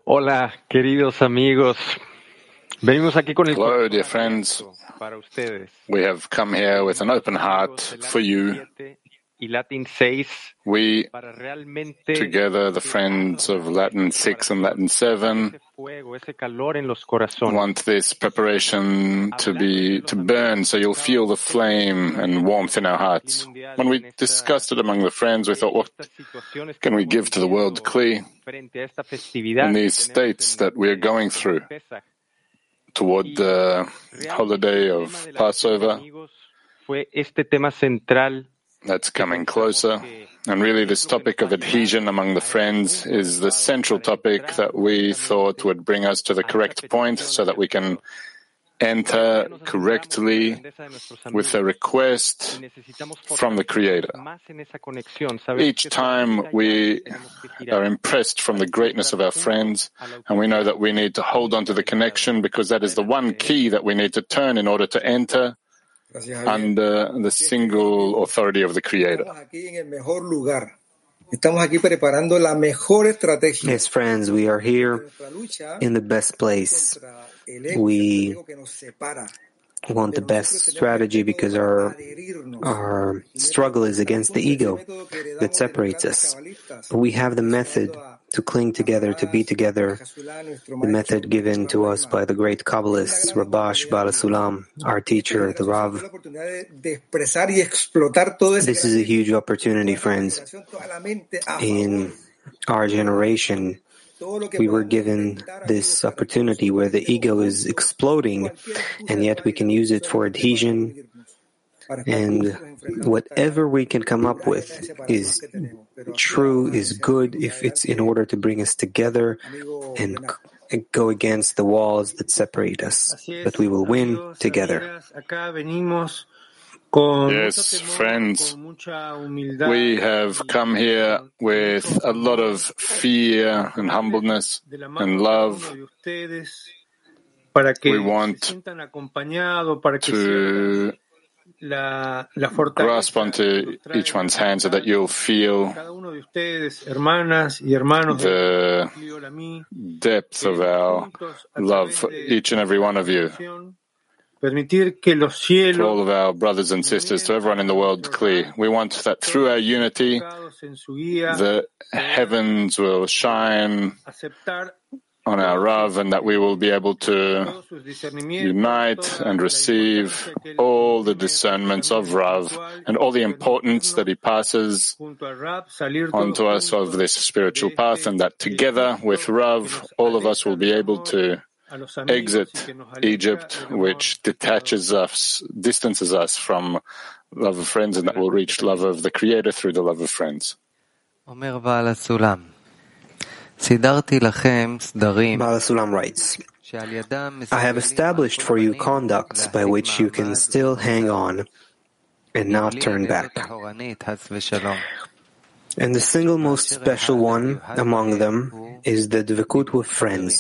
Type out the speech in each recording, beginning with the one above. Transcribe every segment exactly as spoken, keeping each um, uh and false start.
Hola, queridos amigos. Venimos aquí con el Hello, dear friends. para ustedes. We have come here with an open heart for you. Y Latin seis We, para realmente together, the friends of Latin six and Latin seven, ese fuego, ese calor en los corazones. want this preparation to be to burn so you'll feel the flame and warmth in our hearts. When we discussed it among the friends, we thought, what can we give to the world, Kli, in these states that we are going through toward the holiday of Passover Fue este tema central that's coming closer. And really this topic of adhesion among the friends is the central topic that we thought would bring us to the correct point so that we can enter correctly with a request from the Creator. Each time we are impressed from the greatness of our friends, and we know that we need to hold on to the connection because that is the one key that we need to turn in order to enter under the single authority of the Creator. Yes, friends, we are here in the best place. We want the best strategy because our our struggle is against the ego that separates us. But we have the method to cling together, to be together, the method given to us by the great Kabbalists, Rabash Bala Sulam, our teacher, the Rav. This is a huge opportunity, friends. In our generation, we were given this opportunity where the ego is exploding, and yet we can use it for adhesion. And whatever we can come up with is true, is good, if it's in order to bring us together and go against the walls that separate us. But we will win together. Yes, friends, we have come here with a lot of fear and humbleness and love. We want to grasp onto each one's hand so that you'll feel the depth of our love for each and every one of you. To all of our brothers and sisters, to everyone in the world, Kli, we want that through our unity, the heavens will shine on our Rav, and that we will be able to unite and receive all the discernments of Rav and all the importance that he passes onto us of this spiritual path, and that together with Rav, all of us will be able to exit Egypt, which detaches us, distances us from love of friends, and that will reach love of the Creator through the love of friends. Bala Sulam writes, I have established for you conducts by which you can still hang on and not turn back. And the single most special one among them is the dvekut with friends.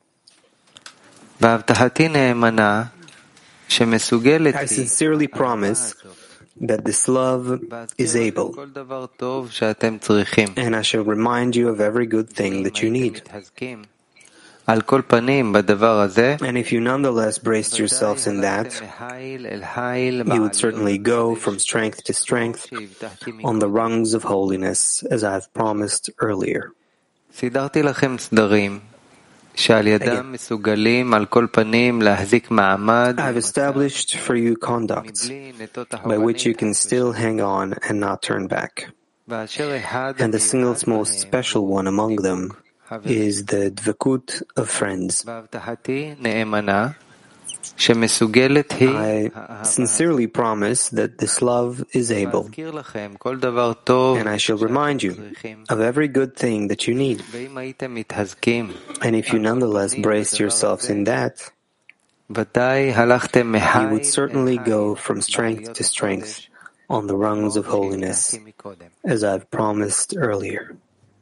I sincerely promise that this love is able, and I shall remind you of every good thing that you need. And if you nonetheless braced yourselves in that, you would certainly go from strength to strength on the rungs of holiness, as I have promised earlier. Again, I've established for you conducts by which you can still hang on and not turn back. And the single most special one among them is the dvekut of friends. I sincerely promise that this love is able, and I shall remind you of every good thing that you need. And if you nonetheless braced yourselves in that, you would certainly go from strength to strength on the rungs of holiness, as I've promised earlier.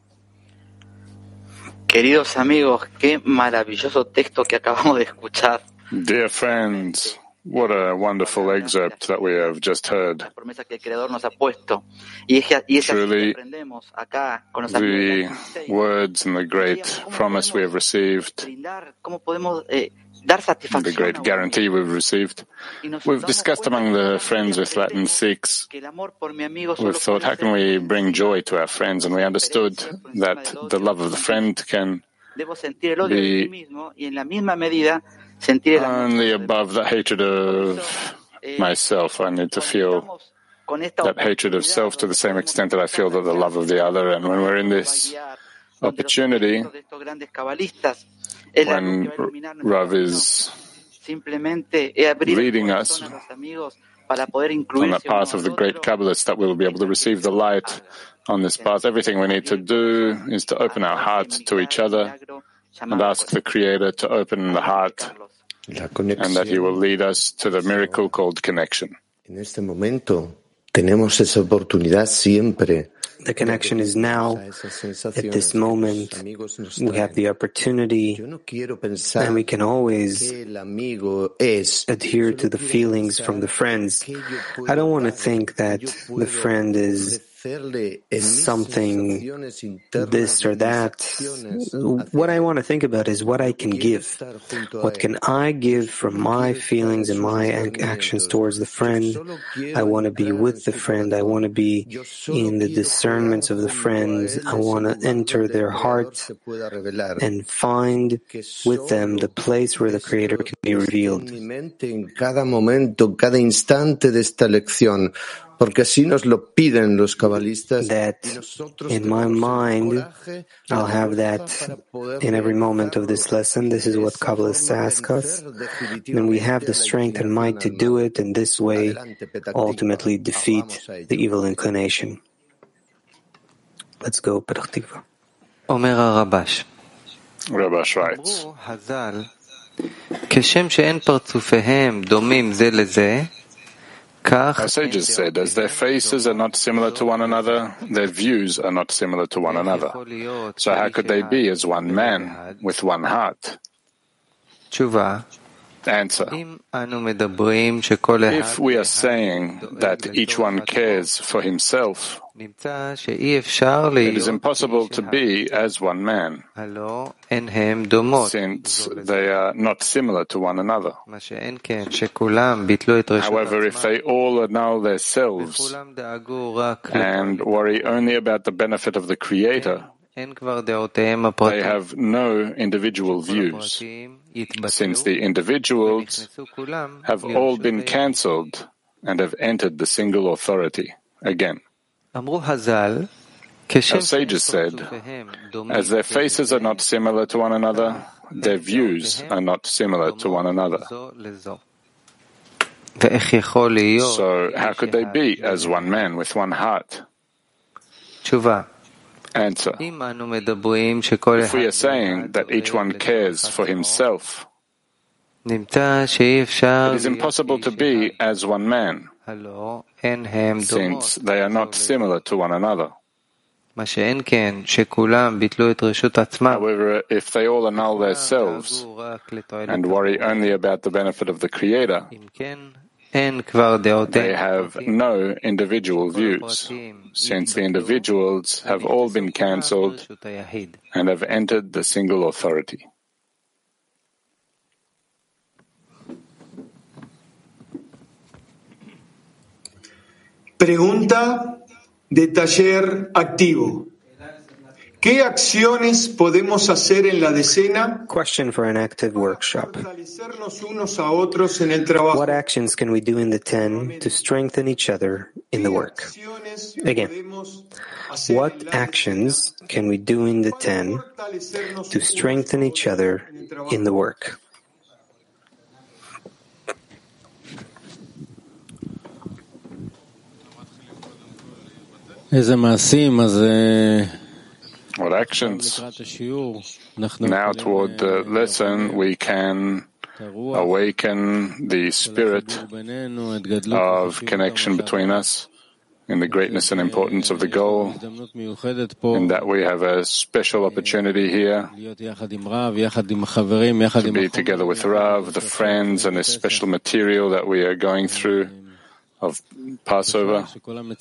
Queridos amigos, qué maravilloso texto que acabamos de escuchar. Dear friends, What a wonderful excerpt that we have just heard. Truly, the words and the great promise we have received, the great guarantee we've received. We've discussed among the friends with Latin six, we've thought, how can we bring joy to our friends? And we understood that the love of the friend can be only above the hatred of myself. I need to feel that hatred of self to the same extent that I feel that the love of the other. And when we're in this opportunity, when Rav is leading us on the path of the great Kabbalists, that we'll be able to receive the light on this path. Everything we need to do is to open our heart to each other and ask the Creator to open the heart, and that He will lead us to the miracle called connection. The connection is now. At this moment, we have the opportunity, and we can always adhere to the feelings from the friends. I don't want to think that the friend is something, this or that. What I want to think about is what I can give. What can I give from my feelings and my actions towards the friend? I want to be with the friend. I want to be in the discernments of the friends. I want to enter their heart and find with them the place where the Creator can be revealed. That in my mind, I'll have that in every moment of this lesson. This is what Kabbalists ask us. And we have the strength and might to do it, and this way ultimately defeat the evil inclination. Let's go, Petach Tikva. Omer Rabash. Rabash writes, כשם שאין פרצופיהם דומים זה לזה, our sages said, as their faces are not similar to one another, their views are not similar to one another. So how could they be as one man, with one heart? Answer. If we are saying that each one cares for himself, it is impossible to be as one man, since they are not similar to one another. However, if they all annul their selves and worry only about the benefit of the Creator, they have no individual views, since the individuals have all been cancelled and have entered the single authority again. Our sages said, as their faces are not similar to one another, their views are not similar to one another. So how could they be as one man with one heart? Answer. If we are saying that each one cares for himself, it is impossible to be as one man, since they are not similar to one another. However, if they all annul their selves and worry only about the benefit of the Creator, they have no individual views, since the individuals have all been cancelled and have entered the single authority. Pregunta de taller activo. ¿Qué acciones podemos hacer en la decena? Question for an active workshop. What actions can we do in the ten to strengthen each other in the work? Again, what actions can we do in the ten to strengthen each other in the work? What actions? Now toward the lesson we can awaken the spirit of connection between us in the greatness and importance of the goal, and that we have a special opportunity here to be together with Rav, the friends, and a special material that we are going through of Passover. And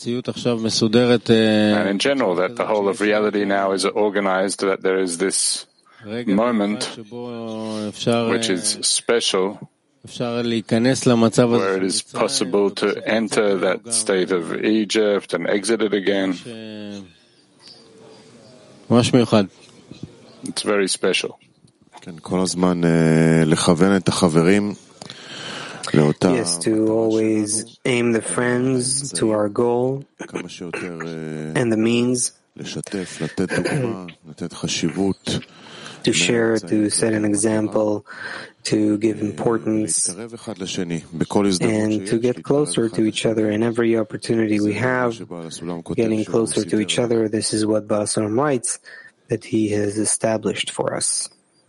in general, that the whole of reality now is organized, that there is this moment which is special, where it is possible to enter that state of Egypt and exit it again. It's very special. Yes, to always aim the friends to our goal and the means to share, to set an example, to give importance, and to get closer to each other in every opportunity we have, getting closer to each other. This is what Baal HaSulam writes, that he has established for us.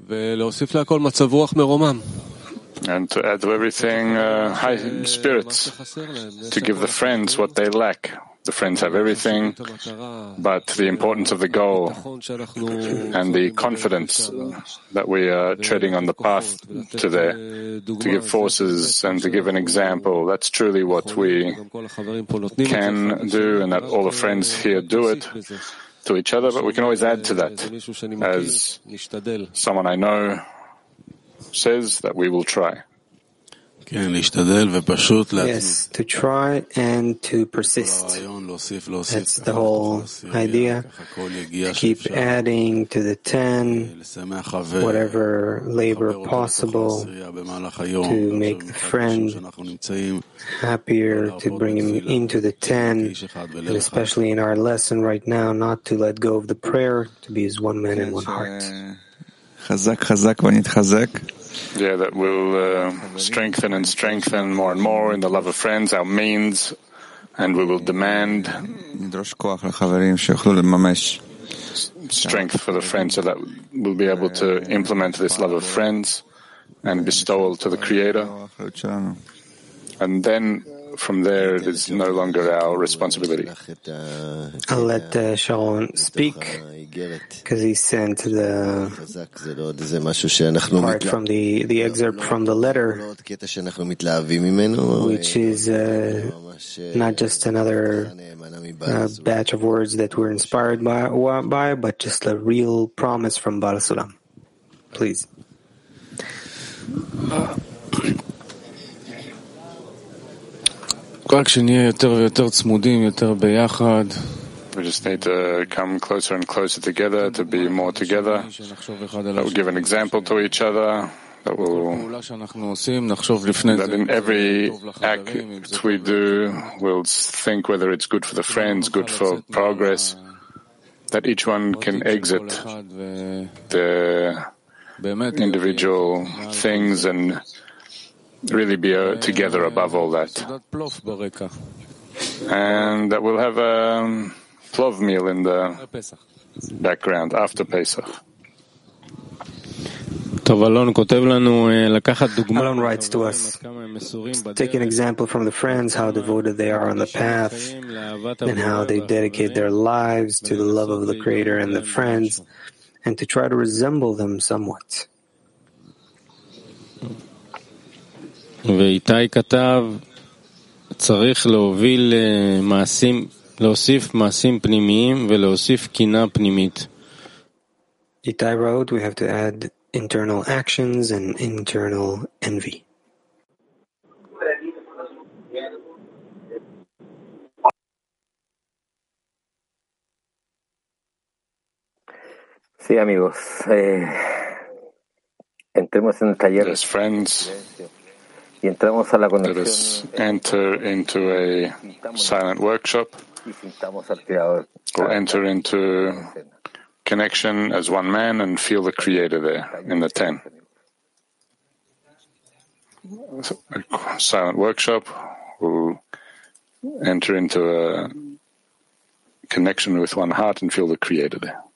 And to add to everything, uh, high spirits, to give the friends what they lack. The friends have everything, but the importance of the goal and the confidence that we are treading on the path to there, to give forces and to give an example, that's truly what we can do, and that all the friends here do it to each other, but we can always add to that. As someone I know says, that we will try. Yes, to try and to persist. That's the whole idea. To keep adding to the ten, whatever labor possible, to make the friend happier, to bring him into the ten, and especially in our lesson right now, not to let go of the prayer, to be as one man and one heart. Yeah, that will uh, strengthen and strengthen more and more in the love of friends, our means, and we will demand strength for the friends so that we'll be able to implement this love of friends and bestowal to the Creator. And then from there, it is no longer our responsibility. I'll let uh, Sharon speak, because he sent the part from the, the excerpt from the letter, which is uh, not just another uh, batch of words that we're inspired by, by, but just a real promise from Baal HaSulam. Please. We just need to come closer and closer together, to be more together. That will give an example to each other. That will, that in every act we do, we'll think whether it's good for the friends, good for progress. That each one can exit the individual things and really be uh, together above all that. And that we'll have a plov meal in the background after Pesach. Alon writes to us, take an example from the friends, how devoted they are on the path, and how they dedicate their lives to the love of the Creator and the friends, and to try to resemble them somewhat. ואיתי כתב, צריך להוביל מעשים, להוסיף מעשים פנימיים ולהוסיף קינה פנימית. Itai wrote, we have to add internal actions and internal envy. Sí, amigos. Eh, entremos en el taller. Yes, friends. Y entramos a la Let us enter into a silent workshop, or enter into connection as one man and feel the Creator there in the ten. So, a silent workshop, we'll enter into a connection with one heart and feel the Creator there.